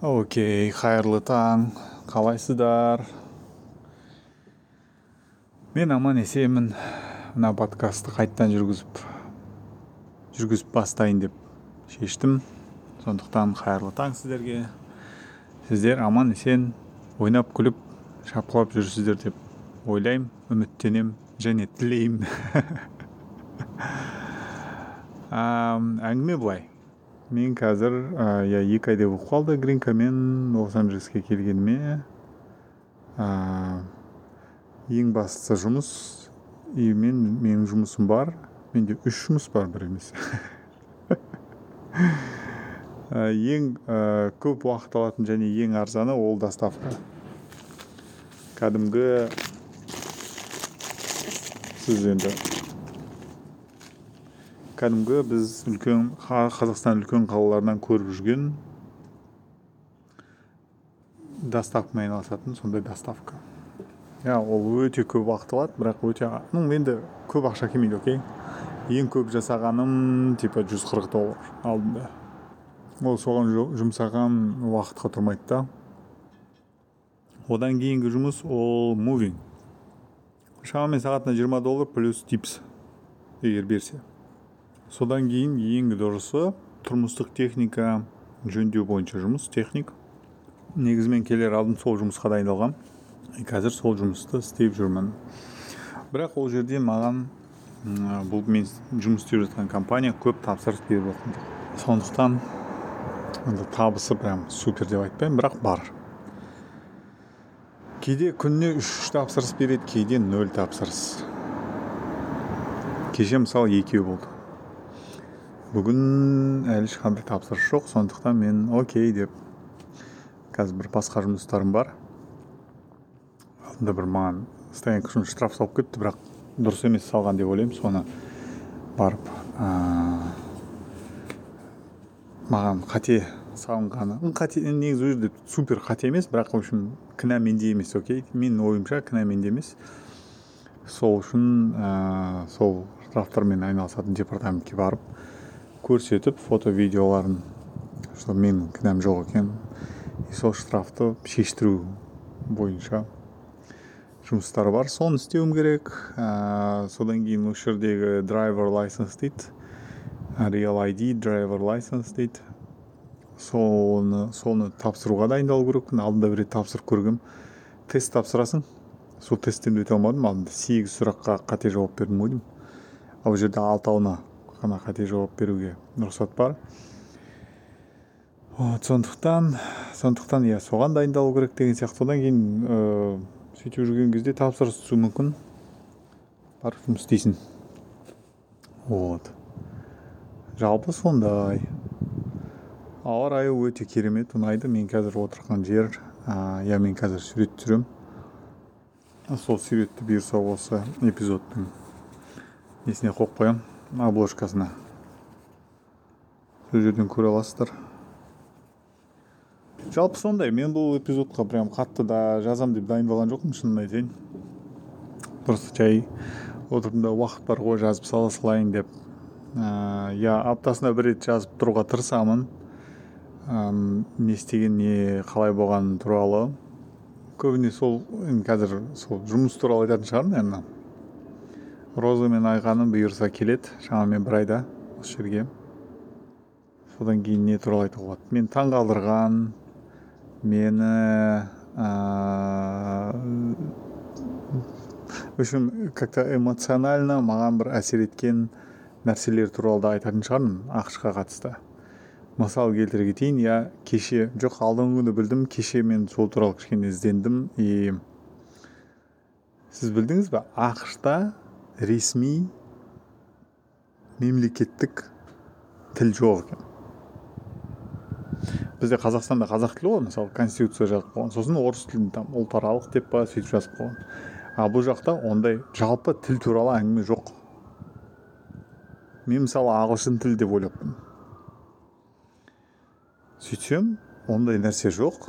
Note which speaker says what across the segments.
Speaker 1: Окей, қайырлы таң, қалайсыздар? Мен аман есенмін. Мына подкастты қайттан жүргізіп бастайын деп шештім. Сондықтан қайырлы таң сіздерге. Сіздер аман есен, ойнап күліп, шапқылап жүрсіздер деп ойлаймын, үміттенем және тілеймін. Әңгіме былай. Мен қазір 2 айда болып қалды гринкамен Лос-Анджелеске келгеніме. Ең бастысы жұмыс. Менің жұмысым бар. Менде 3 жұмыс бар, бір емес. Ең көп уақыт алатын және ең арзаны ол доставка. Кәдімгі біз Қазақстан үлкен қалаларынан көріп жүрген доставкамен айналысатын сондай доставка. Ол өте көп уақыт алады, бірақ енді көп ақша келмейді, окей? Ең көп жасағаным $140 алдында. Ол соған жұмсаған уақытқа тұрмайды да. Одан кейінгі жұмыс ол moving. Шамамен сағатына $20 плюс типс егер берсе. Содан кейін ең дұрысы тұрмыстық техника жөндеу бойынша жұмыс, техник. Негізімен келер алдым сол жұмысқа дайындалғам. Қазір сол жұмысты істеп жүрмін. Бірақ ол жерде маған бұл мен жұмыс істеп жатқан компания көп тапсырыс беріп жатқан. Сондықтан табысы прям супер деп айтпаймын, бірақ бар. Кейде күніне 3 тапсырыс береді, кейде 0 тапсырыс. Кеше мысалы 2 болды. Бүгін әлі ешқандай тапсырыс жоқ, сондықтан мен окей деп қазір бір басқа жұмыстарым бар. Алдында бір маған стоянка үшін штраф салып кетті, бірақ дұрыс емес салған деп ойлаймын. Соны барып маған қате салынғаны. Негізі өзі супер қате емес, бірақ үшін кінә менде емес, окей? Менің ойымша кінә менде емес. Сол үшін сол штрафтармен айналысатын департаментке барып көрсетіп, фото-видеоларын, что менің кінәм жоқ екен, сол штрафты шештіру бойынша жұмыстар бар. Соны істеуім керек. Содан кейін осы жердегі driver license дейді, real ID driver license дейді. Соны тапсыруға дайындалу керекпін. Алдында бір рет тапсырып көргем. Тест тапсырасың. Сол тесттен өте алмадым. Алдында 8 сұраққа қате жауап бердім ойдым. Ал жерде 6-ауына ғана қате жауап беруге рұқсат бар. Сондықтан соған дайындалу керек деген сияқты. Содан кейін сөйтіп жүрген кезде тапсырыс түсу мүмкін. Барып жұмыс істейсің. Жалпы сондай. Ауа райы өте керемет, ұнайды. Мен қазір отырған жер, мен қазір сурет түсірем. Сол суретті бұйырса осы эпизодтың несіне қойып қоям, обложкасына. Сол жерден көре аласыздар. Жалпы сондай, мен бұл эпизодқа прям қатты да жазам деп дайындалған жоқпын, шынын айтайын. Просто жай отырдым да уақыт бар ғой, жазып салайын деп. Аптасына бір рет жазып тұруға тырысамын. Не істеген, не қалай болған туралы. Көбіне қазір жұмыс туралы айтатын шығармын, наверное. Роза мен Айғаным бұйырса келеді, шамамен 1 айда осы жерге. Содан кейін не туралы айтуға болады. Мен таң қалдырған, мені как-то эмоционально маған бір әсер еткен нәрселер туралы да айтатын шығармын ақшқа қатысты. Мысал келтіре кетейін, алдыңғы күні білдім, кеше мен сол туралы кішкене іздендім. Сіз білдіңіз бе, ақшта ресми мемлекеттік тіл жоқ екен. Бізде Қазақстанда қазақ тілі ғой, мысалы конституция жазып қойған, сосын орыс тілін ұлтаралық деп па сөйтіп жазып қойған. Бұл жақта ондай жалпы тіл туралы әңгіме жоқ. Мен мысалы ағылшын тіл деп ойлаппын. Сөйтсем, ондай нәрсе жоқ.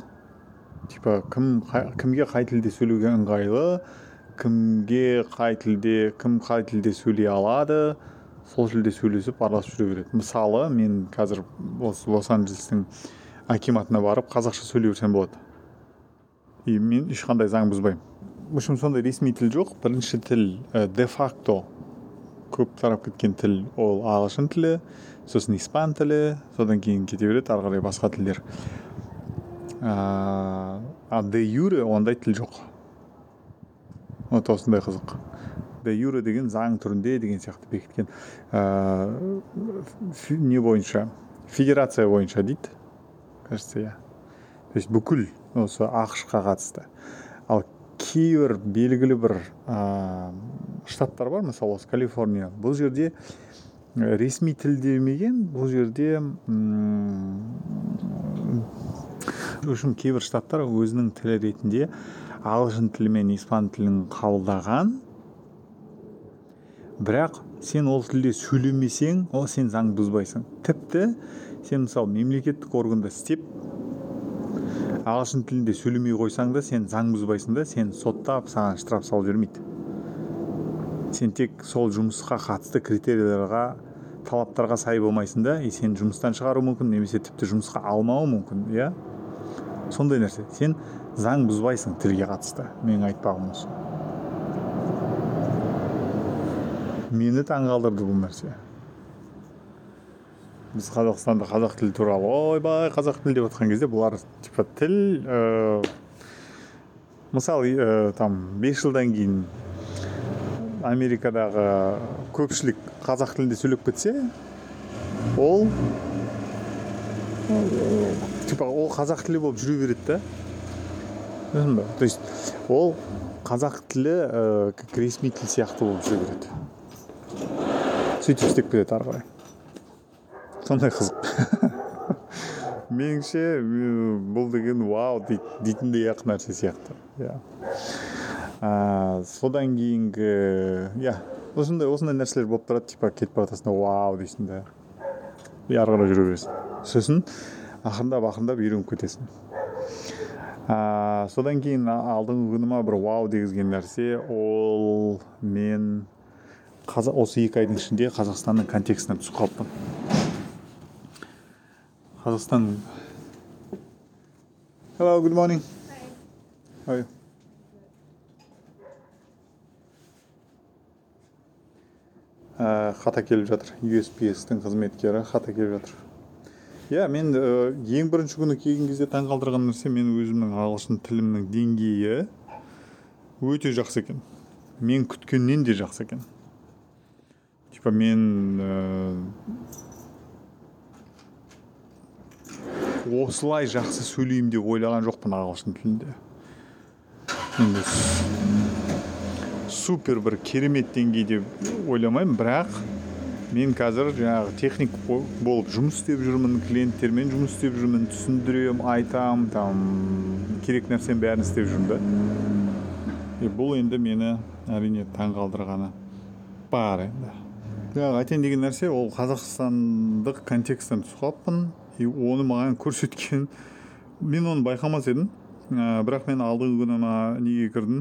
Speaker 1: Кімге қай тілде сөйлеуге ыңғайлы, кім қай тілде сөйлей алады, сол тілде сөйлесіп араласып жүре береді. Мысалы, мен қазір Лос-Анджелестің акиматына барып қазақша сөйлей берсем болады. И мен ешқандай заң бұзбаймын. В общем, сондай ресми тіл жоқ. Бірінші тіл де-факто көп тарап кеткен тіл ол ағылшын тілі, сосын испан тілі, содан кейін кете береді ары қарай басқа тілдер. Де юре ондай тіл жоқ. Вот осындай қызық. Де юре деген заң түрінде деген сияқты бекіткен. Не бойынша? Федерация бойынша дейді. Кажется, я. То есть бүкіл осы ақш-қа қатысты. Ал кейбір белгілі бір штаттар бар, мысалы осы Калифорния. Бұл жерде ресми тіл демеген, бұл жерде үшін кейбір штаттар өзінің тілі ретінде ағылшын тілі мен испан тілін қабылдаған. Бірақ сен ол тілде сөйлемесең, ол сен заң бұзбайсың. Тіпті сен мысалы мемлекеттік органда істеп, ағылшын тілінде сөйлемей қойсаң да сен заң бұзбайсың да, сен соттап, саған штраф салып жібермейді. Сен тек сол жұмысқа қатысты критерияларға, талаптарға сай болмайсың да, сен жұмыстан шығару мүмкін, немесе тіпті жұмысқа алмауы мүмкін, иә? Сондай нәрсе. Сен заң бұзбайсың тілге қатысты. Менің айтпағым осы. Мені таңғалдырды бұл нәрсе. Біз Қазақстанда қазақ тілі туралы ойбай қазақ тілі деп отқан кезде бұлар типа тіл мысалы там 5 жылдан кейін Америкадағы көпшілік қазақ тілінде сөйлеп кетсе, ол типа ол қазақ тілі болып жүре береді да. Түсіндің бе? То есть ол қазақ тілі ресми тіл сияқты болып жүре береді. Сөйтіп істеп кетеді ары қарай. Сондай қызық. Меніңше бұл деген вау дейтіндей ақ нәрсе сияқты. Содан кейінгі осындай нәрселер болып тұрады, типа кетіп баратасың, вау дейсің да. Ары қарай жүре бересің. Сосын ақырындап үйреніп кетесің. Содан кейін алдыңғы күніма бір вау дегізген нәрсе, ол мен осы 2 айдың ішінде Қазақстанның контекстіне түсіп қалыппын. Қазақстан. Hello, good morning. Hi. How are you? Хата келіп жатыр. USPS-тің қызметкері хата келіп жатыр. Мен ең бірінші күні келген кезде таңғалдырған нәрсе, мен өзімнің ағылшын тілімнің деңгейі өте жақсы екен. Мен күткеннен де жақсы екен. Типа мен осылай жақсы сөйлеймін деп ойлаған жоқпын ағылшын тілінде. Супер бір керемет деңгейде ойламаймын, бірақ мен қазір жаңағы техник болып жұмыс істеп жүрмін, клиенттермен жұмыс істеп жүрмін, түсіндірем, айтам, керек нәрсенің бәрін істеп жүрмін да. Бұл енді мені әрине таңғалдырғаны бар енді. Айтайын деген нәрсе, ол қазақстандық контексттен түсіп қалыппын. Оны маған көрсеткен, мен оны байқамас едім, бірақ мен алдыңғы күні неге кірдім,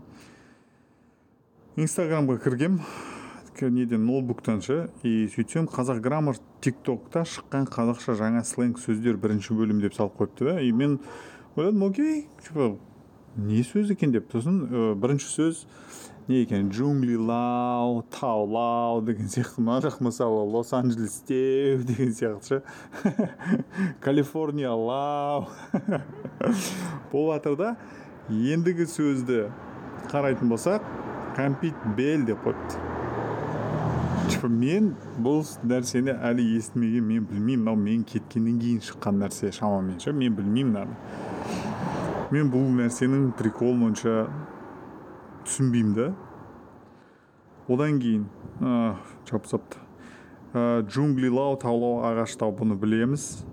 Speaker 1: Инстаграмға кіргем, неден ноутбуктан ше, сөйтсем қазақ граммар тиктокта шыққан қазақша жаңа сленг сөздер бірінші бөлім деп салып қойыпты да. Мен ойладым, окей, не сөз екен деп. Сосын бірінші сөз не екен, джунглилау, таулау деген сияқты. Мына мысалы Лос-Анджелестеу деген сияқты ше. Калифорниялау болып жатыр да. Ендігі сөзді қарайтын болсақ, компит бел деп қойыпты. Мен бұл нәрсені әлі естімеген, мен білмеймін, мен кеткеннен кейін шыққан нәрсе шамамен ше, мен білмеймін. Мен бұл нәрсенің приколын онша түсінбеймін да. Одан кейін жапсапты. Джунглилау, таулау, ағаштау, бұны білеміз.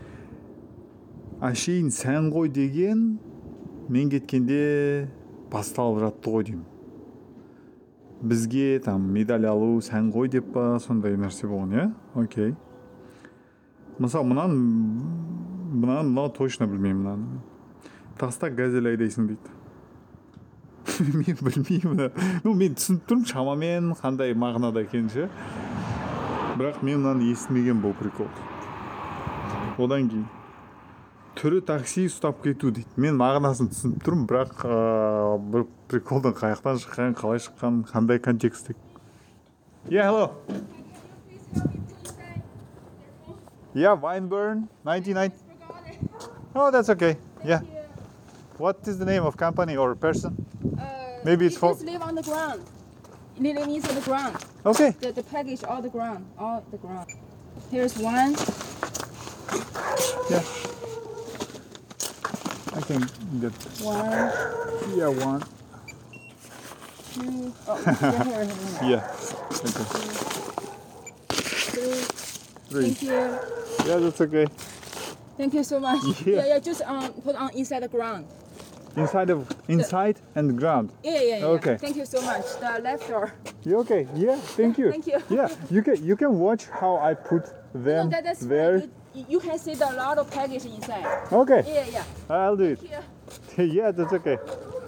Speaker 1: Әшейін сән ғой деген мен кеткенде басталып жатты ғой деймін. Бізге медаль алу сән ғой деп па, сондай нәрсе болған, иә? Окей. Мысалы, мынау точно білмеймін. Таста газель айдайсың дейді. Мен білмеймін. Мен түсініп тұрмын, шамамен қандай мағынада екен ше. Бірақ мен мынаны естімеген бұл прикол. Одан кейін түрі такси ұстап кету дейді. Мен мағынасын түсініп тұрмын, бірақ бір приколдың қаяқтан шыққан, қалай шыққан, қандай контекстте. Yeah, hello. Yeah, Wineburn, 99. Oh, that's okay. Yeah. What is the name of company or person? Maybe it's for...
Speaker 2: Just live on the ground. Living inside the ground.
Speaker 1: Okay.
Speaker 2: The package all the ground. Here's one.
Speaker 1: Yeah. I can get...
Speaker 2: One.
Speaker 1: Yeah, one.
Speaker 2: Two. Oh, here.
Speaker 1: Yeah. Okay.
Speaker 2: Three.
Speaker 1: Three.
Speaker 2: Thank you.
Speaker 1: Yeah, that's okay.
Speaker 2: Thank you so much.
Speaker 1: Yeah.
Speaker 2: Just put on inside the ground.
Speaker 1: Inside and ground.
Speaker 2: Yeah.
Speaker 1: Okay.
Speaker 2: Thank you so much. The left door.
Speaker 1: You okay? Yeah, thank you.
Speaker 2: Thank you.
Speaker 1: Yeah, you can watch how I put them
Speaker 2: No, that's
Speaker 1: there.
Speaker 2: fine. You can see a lot of package inside.
Speaker 1: Okay.
Speaker 2: Yeah.
Speaker 1: I'll do it. Yeah, that's okay.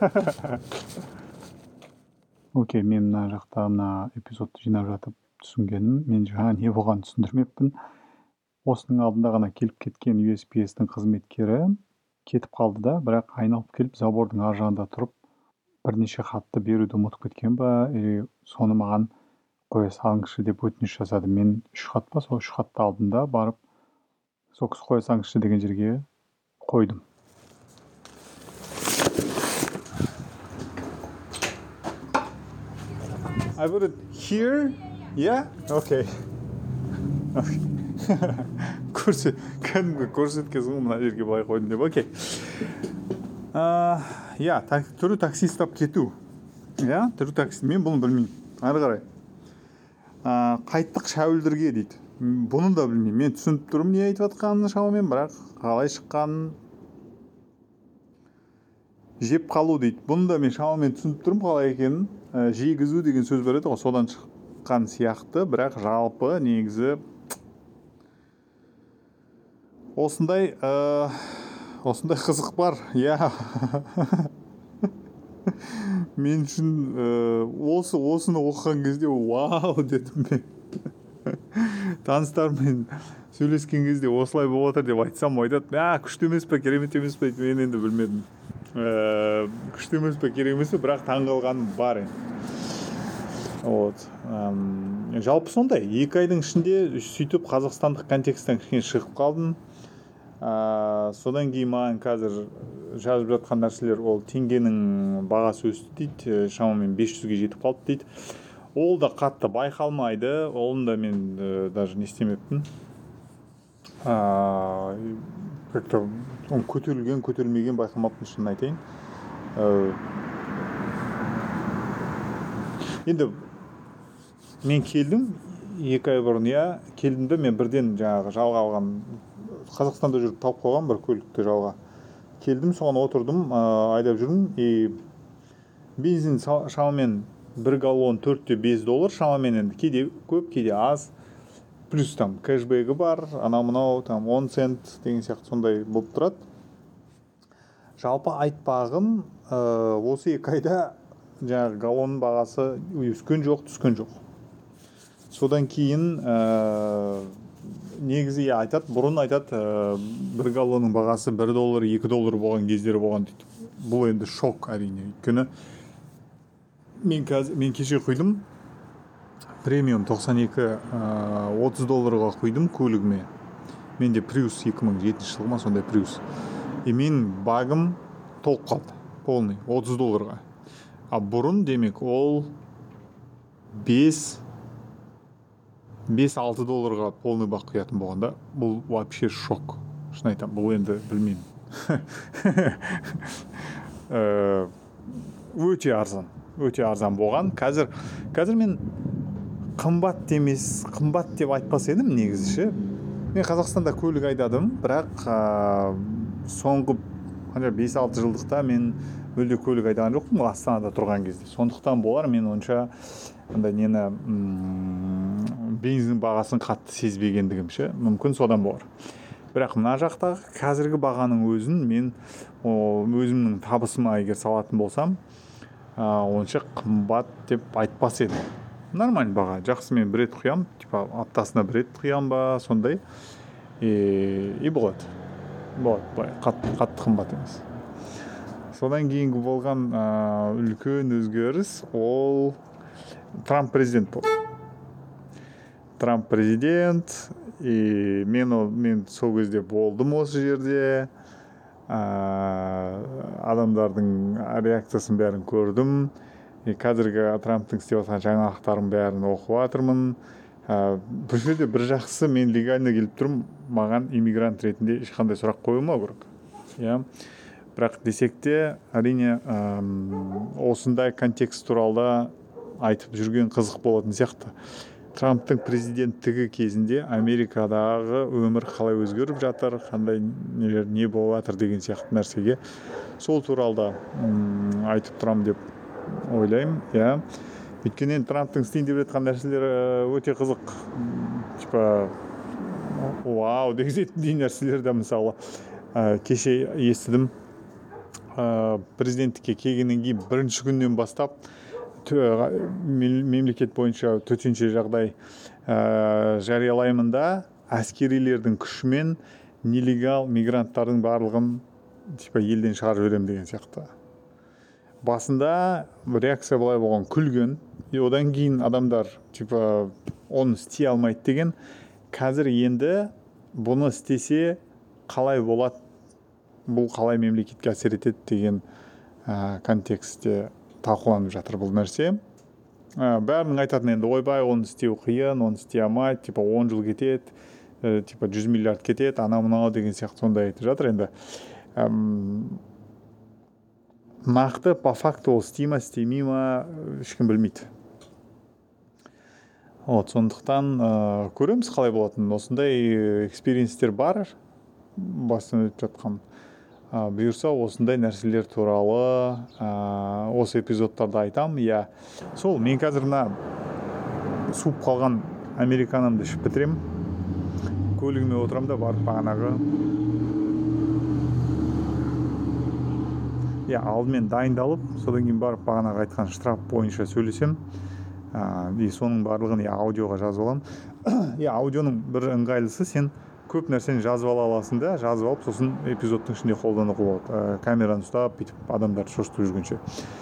Speaker 1: Окей, мен мына жақта мына эпизодты жинап жатып түсінгенім, мен жаңа не болғанын түсіндірмеппін. Осының алдында ғана келіп кеткен USPS-тің қызметкері кетіп қалды да, бірақ айналып келіп забордың ар жағында тұрып бірнеше хатты беруді ұмытып кеткен ба, соны маған қоя салыңызшы деп өтініш жасады. Мен 3 хат па, сол 3 хатты алдым да барып сол кісі қоя салыңызшы деген жерге қойдым. I put it here. Yeah? Okay. Кәдімгі көрсеткесің мына жерге былай қойдым деп. Окей. Түрі такси ұстап кету. Ja, түрі такси. Мен бұны білмеймін. Ары қарай. Қайттық шәуілдірге дейді. Бұны да білмеймін. Мен түсініп тұрмын не айтып жатқанын шамамен, бірақ қалай шыққанын жеп қалу дейді. Бұны да мен шамамен түсініп тұрмын қалай екенін. Жегізу деген сөз бар еді ғой, содан шыққан сияқты, бірақ жалпы негізі осындай қызық бар. Я мен үшін осыны оқыған кезде вау дедім мен. Таныстармен сөйлескен кезде осылай болып отыр деп айтсам айтады, күшті емес пе, керемет емес пе, мен енді білмедім. Күшті емес пе, керек емес пе, бірақ таңғалғаным бар енді. Жалпы сондай, 2 айдың ішінде сөйтіп қазақстандық контексттен кішкене шығып қалдым. Содан кейін маған қазір жазып жатқан нәрселер, ол теңгенің бағасы өсті дейді, шамамен 500-ге жетіп қалды дейді. Ол да қатты байқалмайды, оны да мен даже не істемеппін. Как-то көтерілген, көтерілмеген байқамаппын, шынын айтайын. Енді мен келдім 2 ай бұрын, келдім де мен бірден жаңағы жалға алған, Қазақстанда жүріп тауып қойған бір көлікті жалға. Келдім, соған отырдым, айдап жүрмін. Бензин шамамен 1 галлон $4-5, шамамен енді кейде көп, кейде аз. Плюс там кэшбэгі бар, анау-мынау, там 10 цент деген сияқты сондай болып тұрады. Жалпы айтпағым, осы 2 айда жаңағы галлонның бағасы өскен жоқ, түскен жоқ. Содан кейін негізі айтады, бұрын айтады, 1 галлонның бағасы $1, $2 болған кездері болған дейді. Бұл енді шок әрине. Өйткені мен кеше құйдым, премиум 92 $30 құйдым көлігіме. Менде Prius 2007 жылғы ма, сондай Prius. Мен багым толып қалды, полный, $30. Бұрын демек ол $5-6 полный бақ құятын болғанда, бұл вообще шок. Шын айтам, бұл енді білмеймін. Өте арзан болған. Қазір мен қымбат деп айтпас едім негізі. Мен Қазақстанда көлік айдадым, бірақ соңғы 5-6 жылдықта мен мүлде көлік айдаған жоқпын, Астанада тұрған кезде. Сондықтан болар, мен онша бензин бағасын қатты сезбегендігімше, мүмкін содан болар. Бірақ мына жақтағы қазіргі бағаның өзін мен өзімнің табысыма егер салатын болсам, онша қымбат деп айтпас едім. Нормаль баға, жақсы, мен бір рет құям, аптасына бір рет құям ба, сондай. И болады. болады былай қатты қымбат емес. Содан кейінгі болған үлкен өзгеріс ол Трамп президент болды. Трамп президент, и мен сол кезде болдым осы жерде. Адамдардың реакциясын бәрін көрдім. Қазіргі Трамптың істеп жатқан жаңалықтарын бәрін оқып жатырмын. Бұл жерде бір жақсысы, мен легально келіп тұрмын, маған иммигрант ретінде ешқандай сұрақ қойылмау керек. Иә. Бірақ десек те, әрине осындай контекст туралы айтып жүрген қызық болатын сияқты. Трамптың президенттігі кезінде Америкадағы өмір қалай өзгеріп жатыр, қандай не болып жатыр деген сияқты нәрсеге сол туралы айтып тұрам деп ойлаймын. Иә. Өйткені Трамптың істейін деп жатқан нәрселері өте қызық. Типа вау дегізетіндей нәрселер де, мысалы кеше естідім, президенттікке келгеннен кейін бірінші күннен бастап мемлекет бойынша төтенше жағдай жариялаймын да әскерилердің күшімен нелегал мигранттардың барлығын елден шығарып жіберемін деген сияқты. Басында реакция былай болған, күлген, одан кейін адамдар оны істей алмайды деген. Қазір енді бұны істесе қалай болады, бұл қалай мемлекетке әсер етеді деген контекстте талқыланып жатыр бұл нәрсе. Бәрінің айтатын енді, ойбай, оны істеу қиын, оны істей алмайды, 10 жыл кетеді, 100 миллиард кетеді, анау деген сияқты сондай айтып жатыр. Енді нақты по факту ол істей ма, істемей ма, ешкім білмейді. Сондықтан көреміз қалай болатын. Осындай экспириенстер бар, бастан өтіп жатқан. Бұйырса осындай нәрселер туралы осы эпизодтарда айтам. Сол, мен қазір суып қалған американымды ішіп бітірем. Көлігіме отырам да барып бағанағы. Алдымен дайындалып, содан кейін барып бағанағы айтқан штраф бойынша сөйлесем. Соның барлығын аудиоға жазып аламын. Аудионың бір ыңғайлысы, сен көп нәрсені жазып аласың да, жазып алып, сосын эпизодтың ішінде қолдануға болады. Камераны ұстап, бүйтіп адамдарды шошытып жүргенше.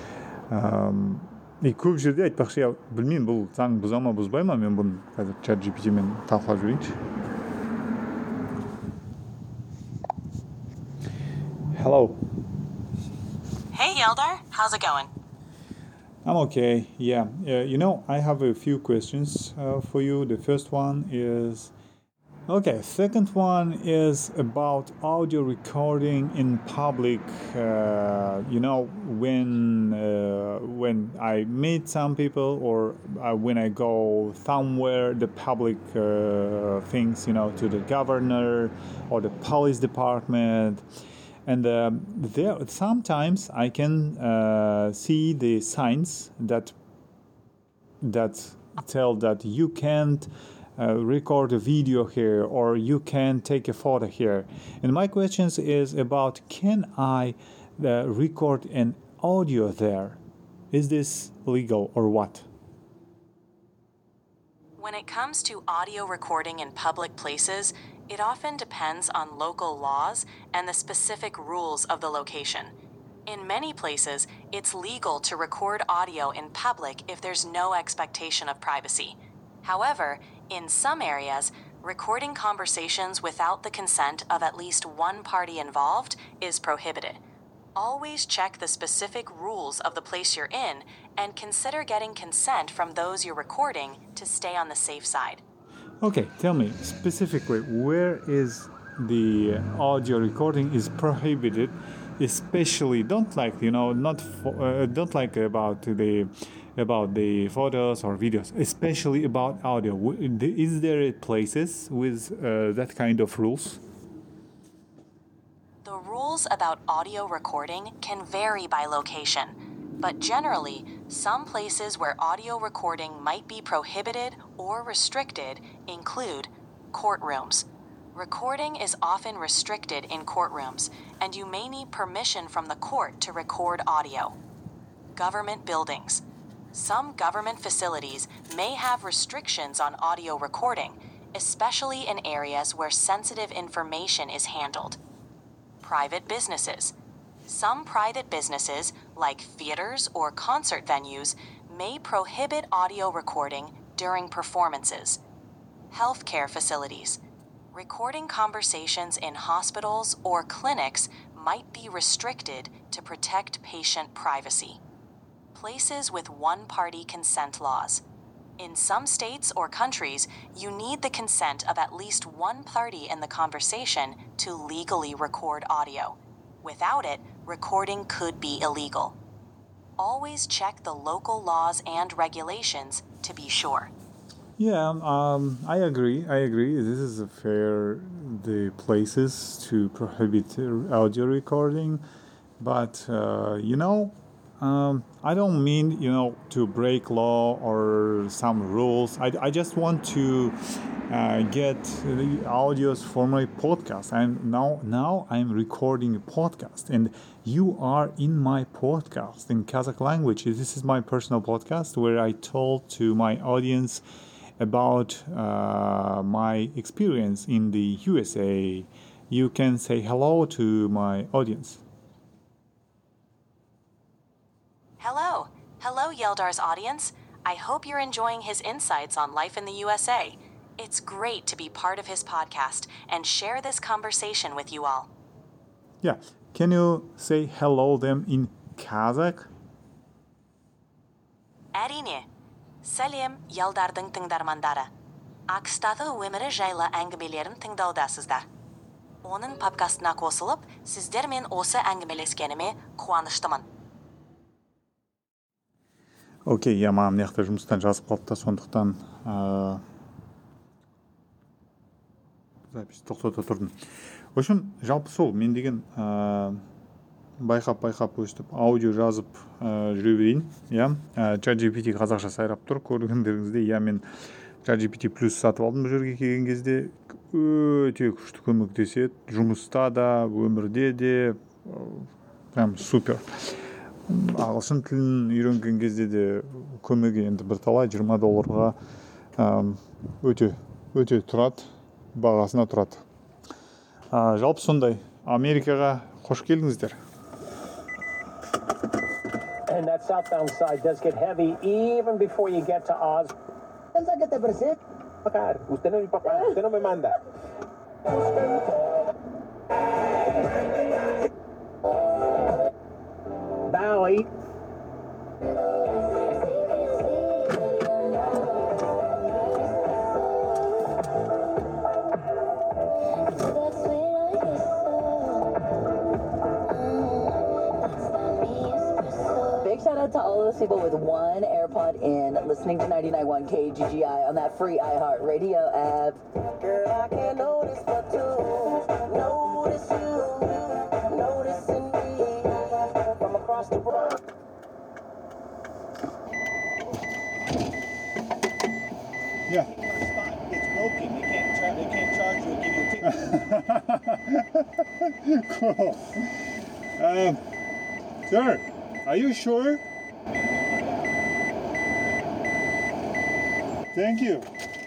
Speaker 1: Көп жерде айтпақшы, білмеймін, бұл заң бұза ма, бұзбай ма, мен бұны қазір ChatGPT-мен талқылап жүрейінші. Hello.
Speaker 3: Hey, Eldar. How's it going?
Speaker 1: I'm okay. Yeah. I have a few questions for you. The first one is... Okay, second one is about audio recording in public. When I meet some people or when I go somewhere, the public things, to the governor or the police department. And there sometimes I can see the signs that tell that you can't record a video here or you can take a photo here. And my question is about, can I record an audio there? Is this legal or what?
Speaker 3: When it comes to audio recording in public places, it often depends on local laws and the specific rules of the location. In many places, it's legal to record audio in public if there's no expectation of privacy. However, in some areas, recording conversations without the consent of at least one party involved is prohibited. Always check the specific rules of the place you're in and consider getting consent from those you're recording to stay on the safe side.
Speaker 1: Okay, tell me specifically, where is the audio recording is prohibited? Especially, don't like about the photos or videos, especially about audio. Is there places with that kind of rules?
Speaker 3: The rules about audio recording can vary by location, but generally, some places where audio recording might be prohibited or restricted include courtrooms. Recording is often restricted in courtrooms, and you may need permission from the court to record audio. Government buildings. Some government facilities may have restrictions on audio recording, especially in areas where sensitive information is handled. private businesses. Some private businesses, like theaters or concert venues, may prohibit audio recording during performances. Healthcare facilities. Recording conversations in hospitals or clinics might be restricted to protect patient privacy. Places with one-party consent laws. In some states or countries, you need the consent of at least one party in the conversation to legally record audio. Without it, recording could be illegal. Always check the local laws and regulations to be sure.
Speaker 1: Yeah, I agree. This is a fair the places to prohibit audio recording, but I don't mean to break law or some rules. I just want to get the audios for my podcast. And now I'm recording a podcast, and you are in my podcast in Kazakh language. This is my personal podcast where I told to my audience about my experience in the USA. You can say hello to my audience.
Speaker 3: Hello, Yeldar's audience. I hope you're enjoying his insights on life in the USA. It's great to be part of his podcast and share this conversation with you all.
Speaker 1: Yeah, can you say hello them in Kazakh?
Speaker 3: Әрине. Сәлем, Yeldar'дың тыңдармандары. Акстағы өмірі жайлы әңгімелерін тыңдаудасыздар. Оның подкастына қосылып, сіздермен осы әңгімелескеніме қуаныштымын.
Speaker 1: Окей, я маған мына жақта жұмыстан жазып қалды да, сондықтан запись тоқтата тұрдым. В общем, жалпы сол, мен деген байқап өстіп аудио жазып жүре берейін. Иә, ChatGPT қазақша сайрап тұр, көргендеріңізде. Иә, мен ChatGPT Plus сатып алдым бұл жерге келген кезде. Өте күшті көмектеседі, жұмыста да, өмірде де, прям супер. Ағылшын тілін үйренген кезде де көмегі енді бірталай $20 өте тұрады, бағасына тұрады. Жалпы сондай. Америкаға қош келдіңіздер.
Speaker 4: And that southbound side does get heavy even before you get to Oz. ¿Piensa que te presente? Usted no es mi papá, usted no me manda. Valley.
Speaker 5: Big shout out to all those people with one AirPod in, listening to 99.1 KGGI on that free iHeart Radio app. Girl, I can't notice but to notice you, noticing me from across the road.
Speaker 1: Yeah.
Speaker 4: It's broken. They can't charge you and give you a ticket.
Speaker 1: Cool. Sir, are you sure? Thank you.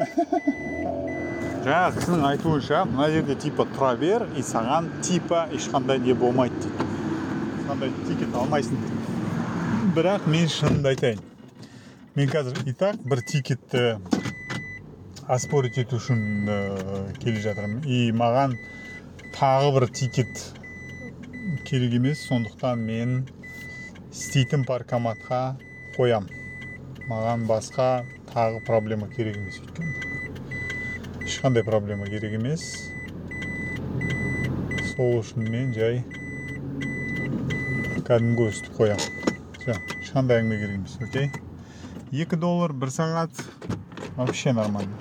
Speaker 1: Жаңа кісінің айтуынша, мына жерде типа тұра бер, и саған типа ешқандай не болмайды дейді. Қандай тикет алмайсың дейді. Бірақ мен шынымды айтайын. Мен қазір и так бір тикетті оспорить ету үшін келе жатырмын. И маған тағы бір тикет керек емес, сондықтан мен істейтін паркоматқа қоям. Маған басқа тағы проблема керек емес өйткені. Ешқандай проблема керек емес. Сол үшін мен жай кәдімгі өстіп қоям. Ешқандай әңгіме керек емес, окей? $2 1 сағат вообще нормально.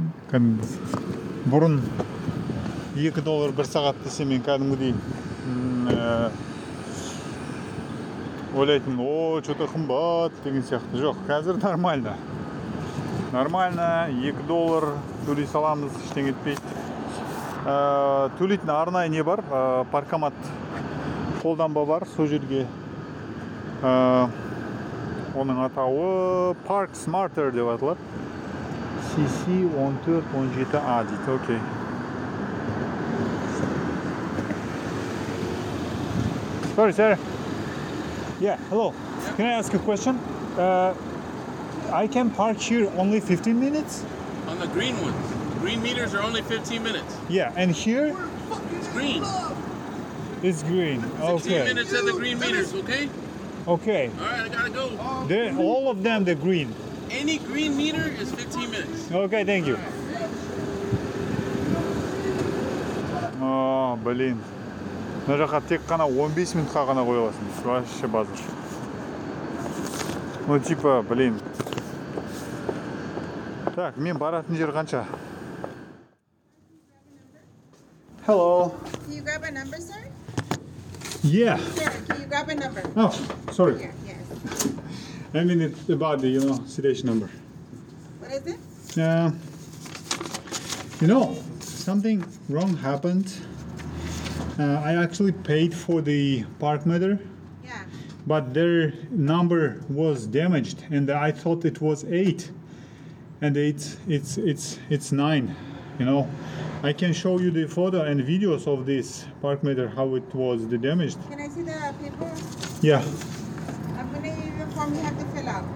Speaker 1: Бұрын $2 1 сағат десе мен кәдімгідей ойлайтын, что-то қымбат деген сияқты. Жоқ, қазір нормально. Нормально, $2 төлей саламыз, ештеңе етпейді. Төлейтін арнайы не бар? Паркомат қолданба бар, сол жерге. Оның атауы Park Smarter деп аталады. CC1417A дейді, окей. Sorry, sir. Yeah, hello. Can I ask a question? I can park here only 15 minutes?
Speaker 6: On the green ones. Green meters are only 15 minutes.
Speaker 1: Yeah, and here
Speaker 6: It's green.
Speaker 1: it's green.
Speaker 6: 15
Speaker 1: Okay.
Speaker 6: minutes at the green meters, okay?
Speaker 1: Okay.
Speaker 6: All right, I gotta go.
Speaker 1: All of them the green.
Speaker 6: Any green meter is 15 minutes.
Speaker 1: Okay, thank you. Блин. Мына жаққа тек қана 15 минутқа ғана қоя аласың. Вообще базар. Ну типа, блин. Так, мен баратын жер қанша? Hello.
Speaker 7: Can you grab a number, sir?
Speaker 1: Yeah.
Speaker 7: Here, can you grab a number?
Speaker 1: Oh, sorry.
Speaker 7: Here, yes.
Speaker 1: I mean it's about the, sedation number.
Speaker 7: What is it?
Speaker 1: Something wrong happened. I actually paid for the park meter,
Speaker 7: Yeah.
Speaker 1: but their number was damaged, and I thought it was 8, and it's 9. I can show you the photo and videos of this park meter how it was damaged.
Speaker 7: Can I see the paper?
Speaker 1: Yeah.
Speaker 7: I'm gonna give you the form you have to fill out.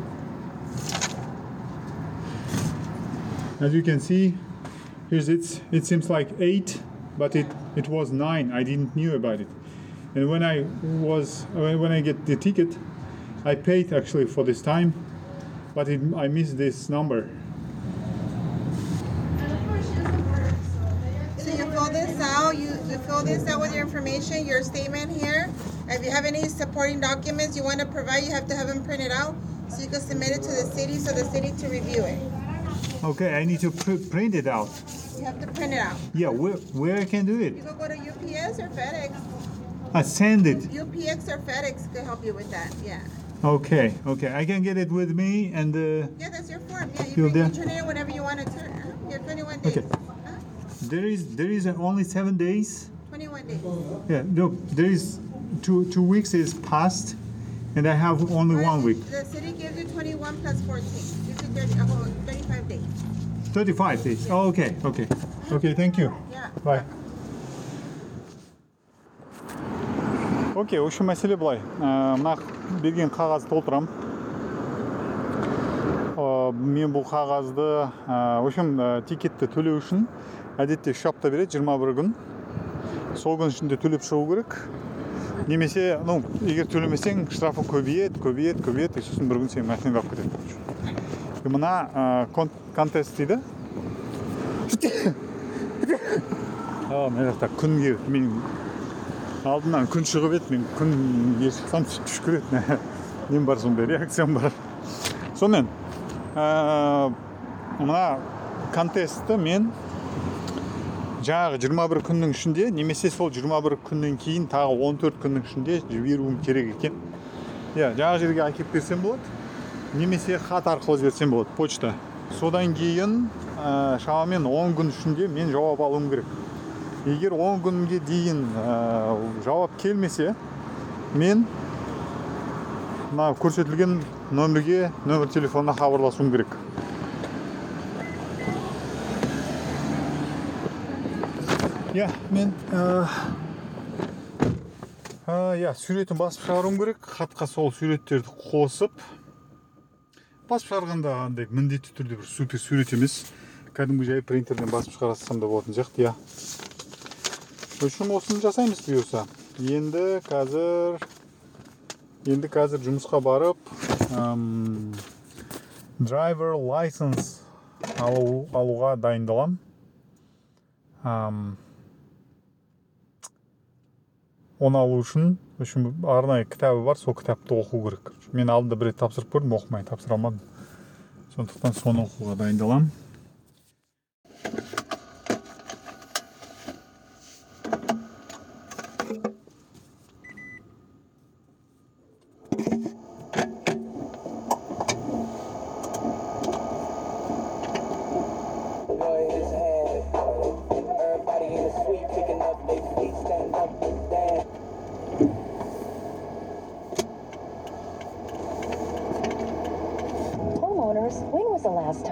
Speaker 1: As you can see, it seems like 8, but it was 9. I didn't knew about it. And when I get the ticket, I paid actually for this time, but I missed this number.
Speaker 7: So you fill this out. You fill this out with your information, your statement here. If you have any supporting documents you want to provide, you have to have them printed out so you can submit it to the city so the city to review it.
Speaker 1: Okay, I need to print it out.
Speaker 7: You have to print it out.
Speaker 1: Yeah, where I can do it?
Speaker 7: You can go to UPS or FedEx.
Speaker 1: I send it.
Speaker 7: UPS or FedEx could help you with that. Yeah.
Speaker 1: Okay, I can get it with me and.
Speaker 7: Yeah, that's your form. Yeah,
Speaker 1: Fill
Speaker 7: you
Speaker 1: there?
Speaker 7: turn it in whenever you want to turn. You have 21 days.
Speaker 1: Okay. There is only 7 days.
Speaker 7: 21 days.
Speaker 1: Yeah, no, there is 2 weeks is past, and I have only 1 week.
Speaker 7: The city gives you 21 plus 14. Gives you 35 days.
Speaker 1: 35 days. Oh, okay. Okay, thank you.
Speaker 7: Yeah.
Speaker 1: Bye. Окей, в общем, мәселе былай. Мына берген қағазды толтырамын. Мен бұл қағазды, в общем, тикетті төлеу үшін әдетте 3 апта береді, 21 күн. Сол күн ішінде төлеп шығу керек. Немесе, егер төлемесең, штрафы көбейеді, сосын бір күн сен машинаға алып кетеді. Мына контест дейді. Мына жақта күн келіп, мен алдымнан күн шығып еді, мен күнге шықсам түшіп көреді. Нем бар сондай, реакциям бар. Сонымен, мына контестті мен жаңағы 21 күннің ішінде, немесе сол 21 күннен кейін тағы 14 күннің ішінде жіберуім керек екен. Жаңағы жерге әкеп берсем болады, немесе хат арқылы жіберсем болады, почта. Содан кейін шамамен 10 күн ішінде мен жауап алуым керек. Егер 10 күнге дейін жауап келмесе, мен көрсетілген номер телефонына хабарласуым керек. Мен суретін басып шығаруым керек. Хатқа сол суреттерді қосып басып шығарғанда андай міндетті түрде бір супер сурет емес. Кәдімгі жай принтерден басып шығарсам да болатын сияқты. Осыны жасаймыз бұйырса. Енді қазір жұмысқа барып driver license алуға дайындалам. Оны алу үшін арнайы кітабы бар, сол кітапты оқу керек. Мен алдында бір рет тапсырып көрдім, оқымай тапсыра алмадым. Сондықтан соны оқуға дайындалам.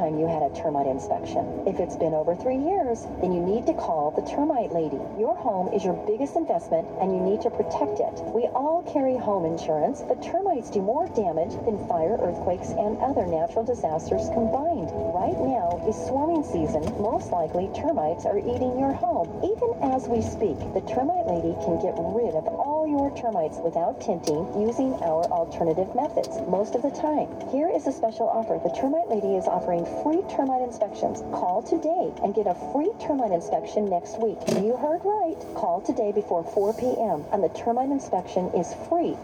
Speaker 5: time you had a termite inspection. If it's been over 3 years, then you need to call the termite lady. Your home is your biggest investment and you need to protect it. We all carry home insurance, but termites do more damage than fire, earthquakes, and other natural disasters combined. Right now is swarming season. Most likely termites are eating your home. Even as we speak, the termite lady can get rid of all your termites without tinting using our alternative methods most of the time. Here is a special offer. The termite lady is offering free termite inspections. Call today and get a free termite inspection next week. You heard right. Call today before 4 p.m. and the termite inspection is free.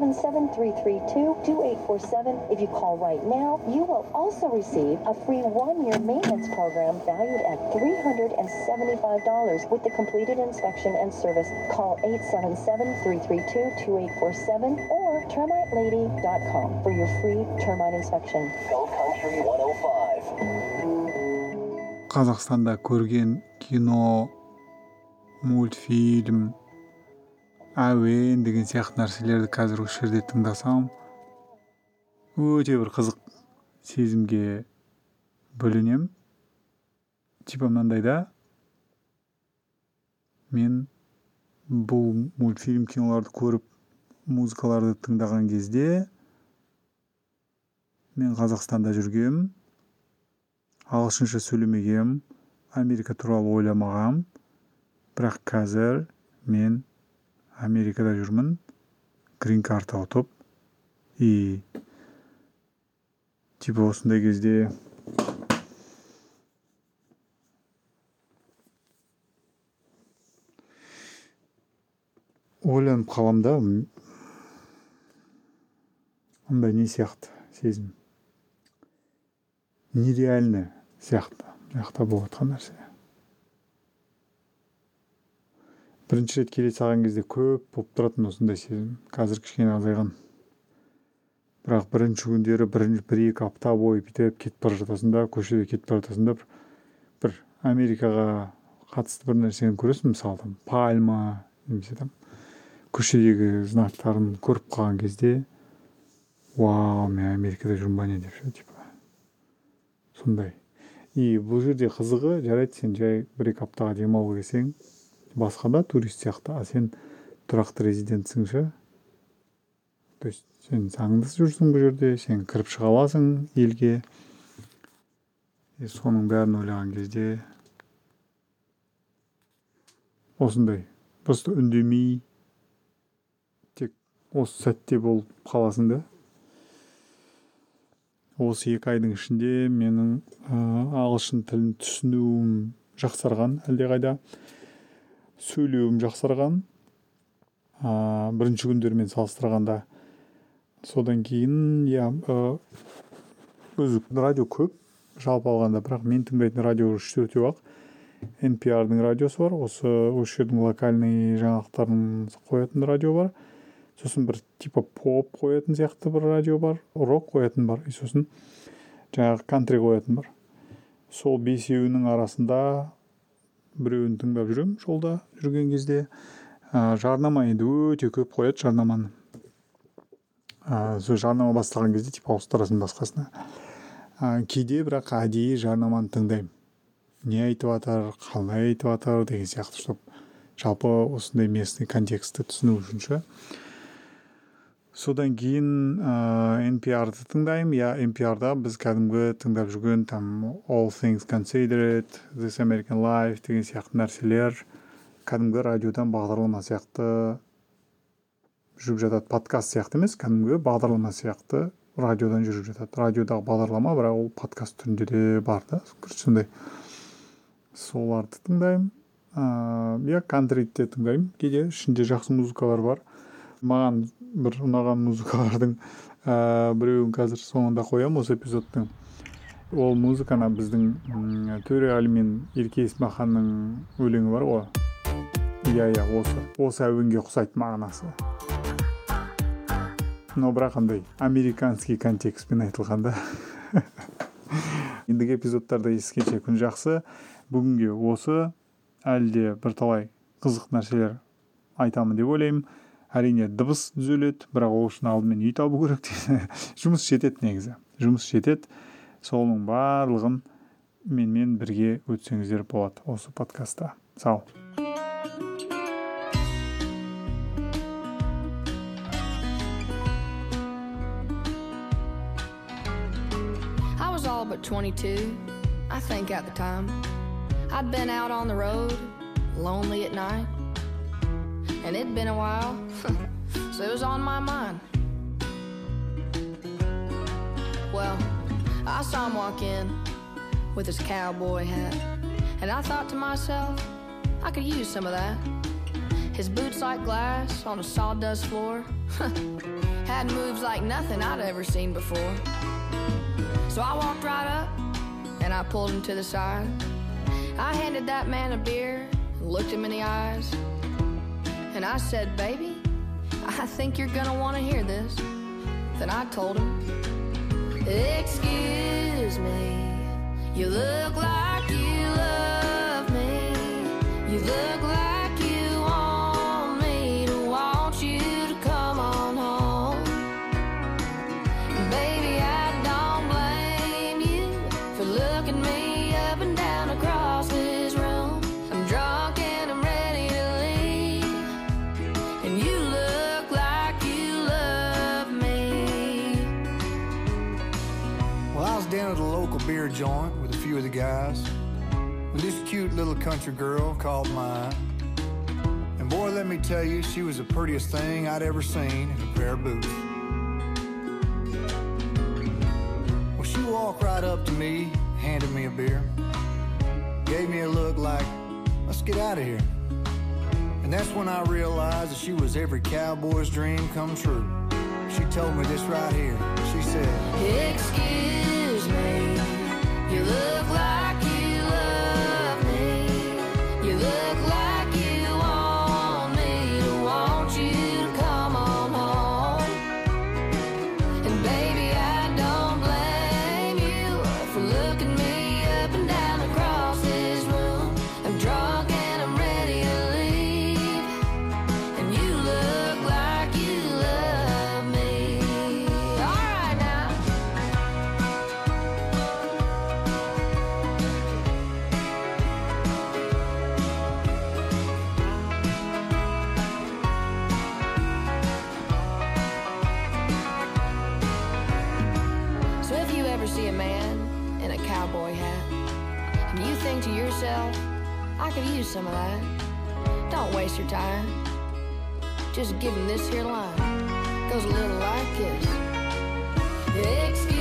Speaker 5: 877-332-2847. If you call right now, you will also receive a free 1-year maintenance program valued at $375 with the completed inspection and service. Call 877-332-2847 or termitelady.com for your free termite inspection. Gold Country 105.
Speaker 1: Қазақстанда көрген кино, мультфильм, әуен деген сияқты нәрселерді қазір осы жерде тыңдасам, өте бір қызық сезімге бөленем. Типа мынандайда, мен бұл мультфильм киноларды көріп, музыкаларды тыңдаған кезде мен Қазақстанда жүргем, ағылшынша сөйлемегем, Америка туралы ойламағам, бірақ қазір мен Америкада жүрмін, грин карта ұтып, и типа осындай кезде ойланып қалам да, ондай не сияқты сезім, нереально сияқты мынаяқта болып жатқан нәрсе. Бірінші рет келе салған кезде көп болып тұратын осындай сезім. Қазір кішкене азайған. Бірақ бірінші күндері бір-екі апта бойы бүйтіп кетіп бара жатасың да, көшеде кетіп бара жатасың да, бір Америкаға қатысты бір нәрсені көресің, мысалы там пальма, немесе там көшедегі знактарын көріп қалған кезде, вау, мен Америкада жүрмін ба не деп ше, типа. Сондай. И бұл жерде қызығы, жарайды, сен жай бір-екі аптаға демалуға келсең, басқа да турист сияқты, а сен тұрақты резидентсің ше. То есть сен заңды жүрсің бұл жерде, сен кіріп шыға аласың елге. Соның бәрін ойлаған кезде осындай, просто үндемей, тек осы сәтте болып қаласың да. Осы 2 айдың ішінде менің ағылшын тілін түсінуім жақсарған, әлдеқайда сөйлеуім жақсарған, бірінші күндермен салыстырғанда. Содан кейін, өзі радио көп, жалпы алғанда, бірақ мен тыңдайтын радио 3-4 ақ. NPR-дың радиосы бар, осы жердің локальный жаңалықтарын қоятын радио бар. Сосын бір типа поп қоятын сияқты бір радио бар, рок қоятын бар, и сосын жаңағы кантри қоятын бар. Сол 5-еуінің арасында біреуін тыңдап жүрем жолда жүрген кезде. Жарнама енді өте көп қояды жарнаманы. Сол жарнама басталған кезде типа ауыстырасың басқасына. Кейде бірақ әдейі жарнаманы тыңдаймын. Не айтып жатыр, қалай айтып жатыр деген сияқты, чтоб жалпы осындай местный контекстті түсіну үшін ше. Содан кейін NPR-ды тыңдаймын. NPR-да біз кәдімгі тыңдап жүрген там All Things Considered, This American Life деген сияқты нәрселер кәдімгі радиодан бағдарлама сияқты жүріп жатады. Подкаст сияқты емес, кәдімгі бағдарлама сияқты радиодан жүріп жатады. Радиодағы бағдарлама, бірақ ол подкаст түрінде де бар да. Сондай. Соларды тыңдаймын. Кантридте тыңдаймын. Кейде ішінде жақсы музыкалар бар. Маған бір ұнаған музыкалардың біреуін қазір соңында қоям осы эпизодтың. Ол музыканы біздің Төреғали мен Ерке Есмаханның өлеңі бар ғой. Осы әуенге ұқсайды мағынасы. Но бірақ андай американский контекстпен айтылғанда. Ендігі эпизодтарда ескенше күн жақсы. Бүгінге осы, әлде бірталай қызық нәрселер айтамын деп ойлаймын. Әрине дыбыс түзеледі, бірақ ол үшін алдымен үй табу керек. Жұмыс жетеді негізі. Жұмыс жетеді. соның барлығын менімен бірге өтсеңіздер болады осы подкастта. Сау.
Speaker 8: I was all but 22, I think at the time. I'd been out on the road, lonely at night. And it'd been a while, so it was on my mind. Well, I saw him walk in with his cowboy hat, and I thought to myself, I could use some of that. His boots like glass on a sawdust floor had moves like nothing I'd ever seen before. So I walked right up and I pulled him to the side. I handed that man a beer and looked him in the eyes, and I said, baby, I think you're gonna want to hear this. Then I told him, excuse me, you look like you love me. You look like you want me to want you to come on home. Baby, I don't blame you for looking me up and down across this room. I'm drunk and I'm ready to leave, and you look like you love me.
Speaker 9: Well, I was down at a local beer joint with a few of the guys when this cute little country girl caught my eye. And boy, let me tell you, she was the prettiest thing I'd ever seen in a pair of boots. Well, she walked right up to me, handed me a beer, gave me a look like, let's get out of here. And that's when I realized that she was every cowboy's dream come true. She told me this right here. She said,
Speaker 8: excuse me, you look like you love me. You look like you want me to want you to come on home. And baby, I don't blame you for looking me up and down across this room. I'm drunk and I'm ready to leave, and you look like you love me. All right now. So if you ever see a man in a cowboy hat and you think to yourself, I could use some of that, don't waste your time. Just give him this here line. Goes a little like this. Excuse